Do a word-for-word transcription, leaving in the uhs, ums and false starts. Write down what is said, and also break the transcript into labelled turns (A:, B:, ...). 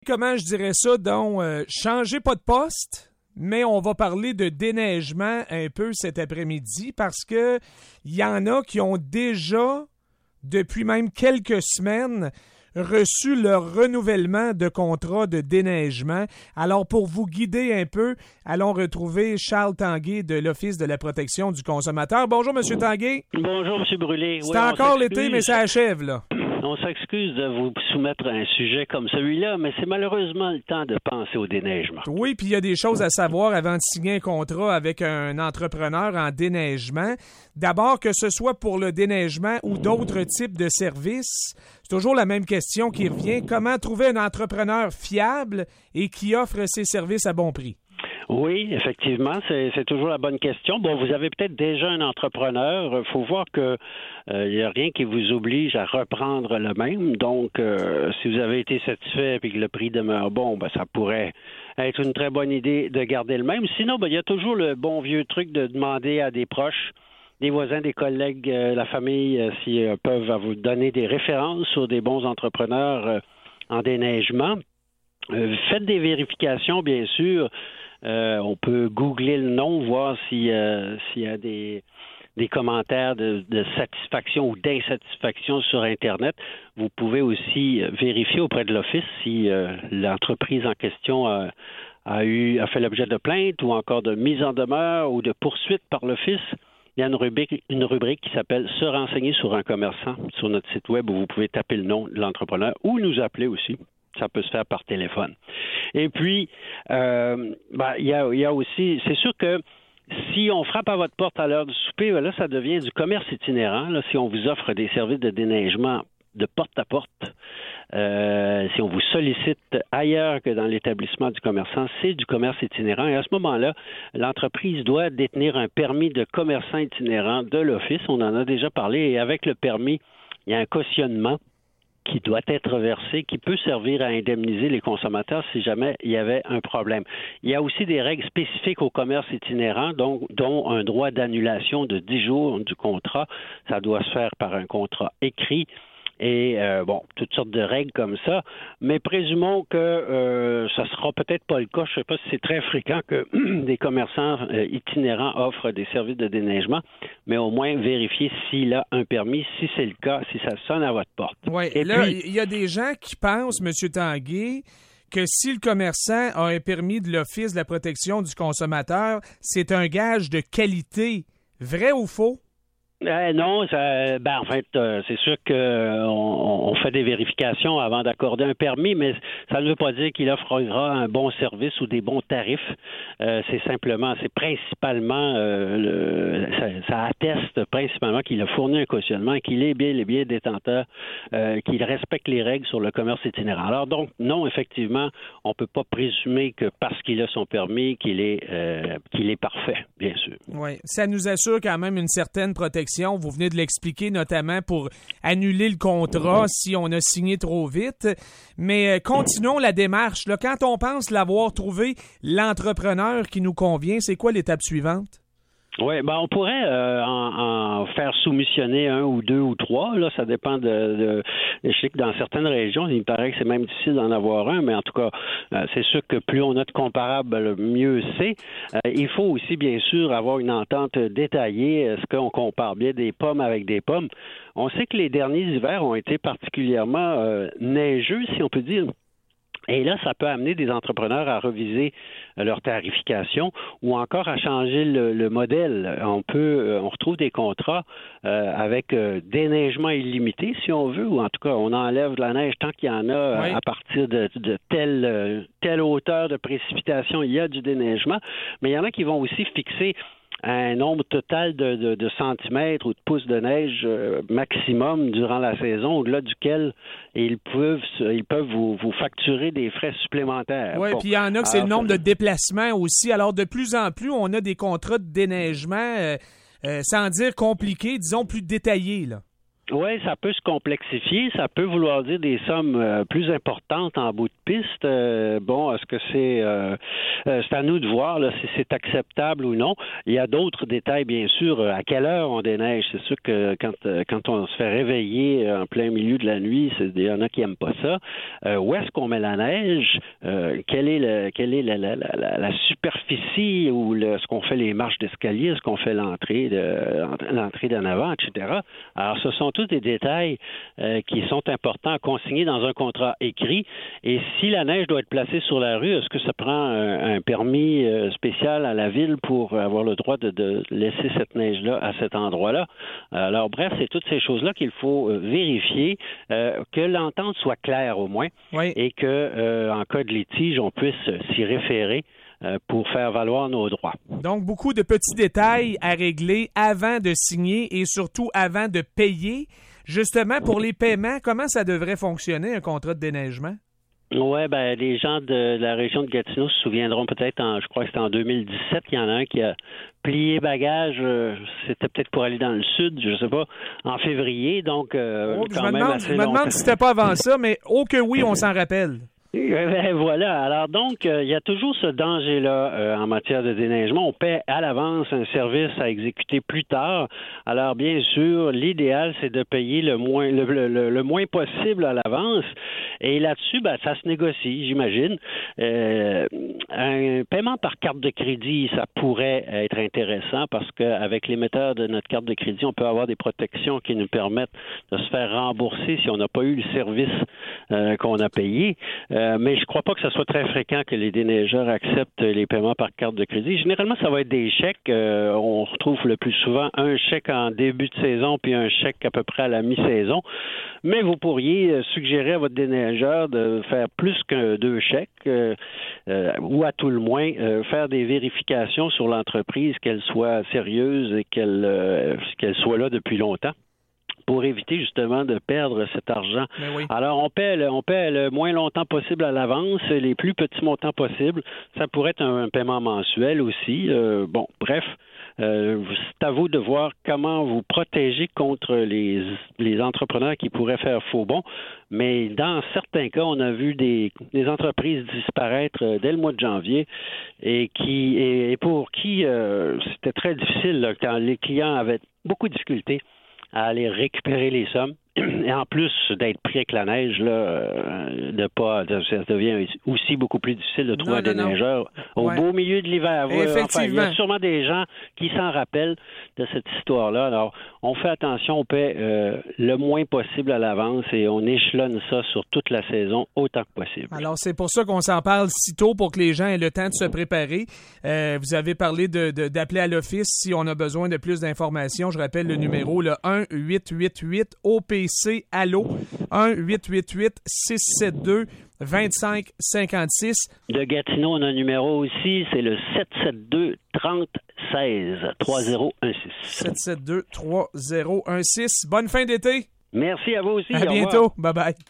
A: comment je dirais ça, donc, euh, changez pas de poste, mais on va parler de déneigement un peu cet après-midi parce que il y en a qui ont déjà, depuis même quelques semaines, reçu leur renouvellement de contrat de déneigement. Alors, pour vous guider un peu, allons retrouver Charles Tanguay de l'Office de la protection du consommateur. Bonjour, M. Tanguay.
B: Bonjour, M. Brûlé.
A: C'est
B: oui,
A: encore l'été, mais ça achève, là.
B: On s'excuse de vous soumettre à un sujet comme celui-là, mais c'est malheureusement le temps de penser au déneigement.
A: Oui, puis il y a des choses à savoir avant de signer un contrat avec un entrepreneur en déneigement. D'abord, que ce soit pour le déneigement ou d'autres types de services, c'est toujours la même question qui revient. Comment trouver un entrepreneur fiable et qui offre ses services à bon prix?
B: Oui, effectivement, c'est, c'est toujours la bonne question. Bon, vous avez peut-être déjà un entrepreneur. Il faut voir que il n'y a rien qui vous oblige à reprendre le même. Donc, euh, si vous avez été satisfait et que le prix demeure bon, ben, ça pourrait être une très bonne idée de garder le même. Sinon, ben, il y a toujours le bon vieux truc de demander à des proches, des voisins, des collègues, euh, la famille, euh, s'ils euh, peuvent vous donner des références sur des bons entrepreneurs euh, en déneigement. Euh, faites des vérifications, bien sûr. Euh, on peut googler le nom, voir si, euh, s'il y a des, des commentaires de, de satisfaction ou d'insatisfaction sur Internet. Vous pouvez aussi vérifier auprès de l'Office si euh, l'entreprise en question a, a, eu, a fait l'objet de plaintes ou encore de mise en demeure ou de poursuite par l'Office. Il y a une rubrique, une rubrique qui s'appelle « Se renseigner sur un commerçant » sur notre site web où vous pouvez taper le nom de l'entrepreneur ou nous appeler aussi. Ça peut se faire par téléphone. Et puis, euh, ben, il y a, il y a aussi, c'est sûr que si on frappe à votre porte à l'heure du souper, ben là, ça devient du commerce itinérant. Là, si on vous offre des services de déneigement de porte à porte, euh, si on vous sollicite ailleurs que dans l'établissement du commerçant, c'est du commerce itinérant. Et à ce moment-là, l'entreprise doit détenir un permis de commerçant itinérant de l'Office. On en a déjà parlé. Et avec le permis, il y a un cautionnement qui doit être versé, qui peut servir à indemniser les consommateurs si jamais il y avait un problème. Il y a aussi des règles spécifiques au commerce itinérant, donc, dont un droit d'annulation de dix jours du contrat. Ça doit se faire par un contrat écrit. Et, euh, bon, toutes sortes de règles comme ça. Mais présumons que euh, ça sera peut-être pas le cas. Je ne sais pas si c'est très fréquent que des commerçants euh, itinérants offrent des services de déneigement, mais au moins vérifier s'il a un permis, si c'est le cas, si ça sonne à votre porte.
A: Oui, et là, il puis... y a des gens qui pensent, M. Tanguay, que si le commerçant a un permis de l'Office de la protection du consommateur, c'est un gage de qualité. Vrai ou faux?
B: Euh, non, ça, ben, en fait, euh, c'est sûr qu'on on fait des vérifications avant d'accorder un permis, mais ça ne veut pas dire qu'il offrira un bon service ou des bons tarifs. Euh, c'est simplement, c'est principalement, euh, le, ça, ça atteste principalement qu'il a fourni un cautionnement et qu'il est bien, les bien détenteur, euh, qu'il respecte les règles sur le commerce itinérant. Alors donc, non, effectivement, on ne peut pas présumer que parce qu'il a son permis, qu'il est, euh, qu'il est parfait, bien sûr.
A: Oui, ça nous assure quand même une certaine protection. Vous venez de l'expliquer, notamment pour annuler le contrat si on a signé trop vite. Mais continuons la démarche. Là, quand on pense l'avoir trouvé, l'entrepreneur qui nous convient, c'est quoi l'étape suivante?
B: Oui, ben on pourrait euh, en, en faire soumissionner un ou deux ou trois. Là, ça dépend de, de, de je sais que dans certaines régions, il me paraît que c'est même difficile d'en avoir un, mais en tout cas, euh, c'est sûr que plus on a de comparables, mieux c'est. Euh, il faut aussi, bien sûr, avoir une entente détaillée. Est-ce qu'on compare bien des pommes avec des pommes? On sait que les derniers hivers ont été particulièrement euh, neigeux, si on peut dire. Et là, ça peut amener des entrepreneurs à reviser leur tarification ou encore à changer le, le modèle. On peut, on retrouve des contrats euh, avec euh, déneigement illimité, si on veut, ou en tout cas, on enlève de la neige tant qu'il y en a oui. à partir de, de telle, telle hauteur de précipitation, il y a du déneigement. Mais il y en a qui vont aussi fixer un nombre total de, de, de centimètres ou de pouces de neige euh, maximum durant la saison, au-delà duquel ils peuvent ils peuvent vous, vous facturer des frais supplémentaires.
A: Oui,
B: bon.
A: Puis il y en a que c'est Alors, le nombre de déplacements aussi. Alors, de plus en plus, on a des contrats de déneigement, euh, euh, sans dire compliqués, disons plus détaillés, là.
B: Oui, ça peut se complexifier, ça peut vouloir dire des sommes euh, plus importantes en bout de piste. Euh, bon, est-ce que c'est euh, euh, c'est à nous de voir là, si c'est acceptable ou non. Il y a d'autres détails, bien sûr. À quelle heure on déneige? C'est sûr que quand, quand on se fait réveiller en plein milieu de la nuit, il y en a qui n'aiment pas ça. Euh, où est-ce qu'on met la neige? Euh, quelle est, le, quelle est la, la, la, la superficie ou le, est-ce qu'on fait les marches d'escalier? Est-ce qu'on fait l'entrée de, l'entrée d'en avant, et cetera. Alors, ce sont tous des détails euh, qui sont importants à consigner dans un contrat écrit. Et si la neige doit être placée sur la rue, est-ce que ça prend un, un permis euh, spécial à la ville pour avoir le droit de, de laisser cette neige-là à cet endroit-là? Alors, bref, c'est toutes ces choses-là qu'il faut euh, vérifier, euh, que l'entente soit claire au moins,
A: oui.
B: et que euh, en cas de litige, on puisse s'y référer euh, pour faire valoir nos droits.
A: Donc, beaucoup de petits détails à régler avant de signer et surtout avant de payer. Justement, pour les paiements, comment ça devrait fonctionner, un contrat de déneigement?
B: Oui, ben les gens de la région de Gatineau se souviendront peut-être, en, je crois que c'était en deux mille dix-sept, il y en a un qui a plié bagage, euh, c'était peut-être pour aller dans le sud, je sais pas, en février, donc euh,
A: oh,
B: quand
A: je me
B: même
A: demande,
B: assez
A: Je me demande
B: longtemps.
A: si c'était pas avant ça, mais oh que oui, on s'en rappelle.
B: Ben voilà. Alors donc, euh, il y a toujours ce danger-là euh, en matière de déneigement. On paie à l'avance un service à exécuter plus tard. Alors bien sûr, l'idéal, c'est de payer le moins le, le, le moins possible à l'avance. Et là-dessus, ben, ça se négocie, j'imagine. Euh, un paiement par carte de crédit, ça pourrait être intéressant parce qu'avec l'émetteur de notre carte de crédit, on peut avoir des protections qui nous permettent de se faire rembourser si on n'a pas eu le service euh, qu'on a payé. Euh, mais je ne crois pas que ce soit très fréquent que les déneigeurs acceptent les paiements par carte de crédit. Généralement, ça va être des chèques. Euh, on retrouve le plus souvent un chèque en début de saison puis un chèque à peu près à la mi-saison. Mais vous pourriez suggérer à votre déneigeur de faire plus que deux chèques euh, euh, ou à tout le moins euh, faire des vérifications sur l'entreprise, qu'elle soit sérieuse et qu'elle, euh, qu'elle soit là depuis longtemps, pour éviter justement de perdre cet argent.
A: Oui.
B: Alors, on paie, le, on paie le moins longtemps possible à l'avance, les plus petits montants possibles. Ça pourrait être un, un paiement mensuel aussi. Euh, bon, bref, euh, c'est à vous de voir comment vous protéger contre les, les entrepreneurs qui pourraient faire faux bond. Mais dans certains cas, on a vu des, des entreprises disparaître dès le mois de janvier et qui et pour qui euh, c'était très difficile là, quand les clients avaient beaucoup de difficultés à aller récupérer les sommes. Et en plus d'être pris avec la neige, là, euh, de pas, de, ça devient aussi beaucoup plus difficile de trouver
A: non,
B: un
A: non,
B: déneigeur
A: non.
B: au
A: ouais.
B: beau milieu de l'hiver.
A: Effectivement.
B: Enfin, il y a sûrement des gens qui s'en rappellent de cette histoire-là. Alors, on fait attention, on paie euh, le moins possible à l'avance et on échelonne ça sur toute la saison autant que possible.
A: Alors, c'est pour ça qu'on s'en parle si tôt pour que les gens aient le temps de se préparer. Euh, vous avez parlé de, de, d'appeler à l'office si on a besoin de plus d'informations. Je rappelle le numéro, le un huit huit huit O P C Allo. un huit huit huit six sept deux deux cinq cinq six.
B: De Gatineau, on a un numéro aussi, c'est le sept sept deux trente seize trois zéro un six.
A: sept sept deux trois zéro un six. Bonne fin d'été.
B: Merci à vous aussi.
A: À bientôt. Bye bye.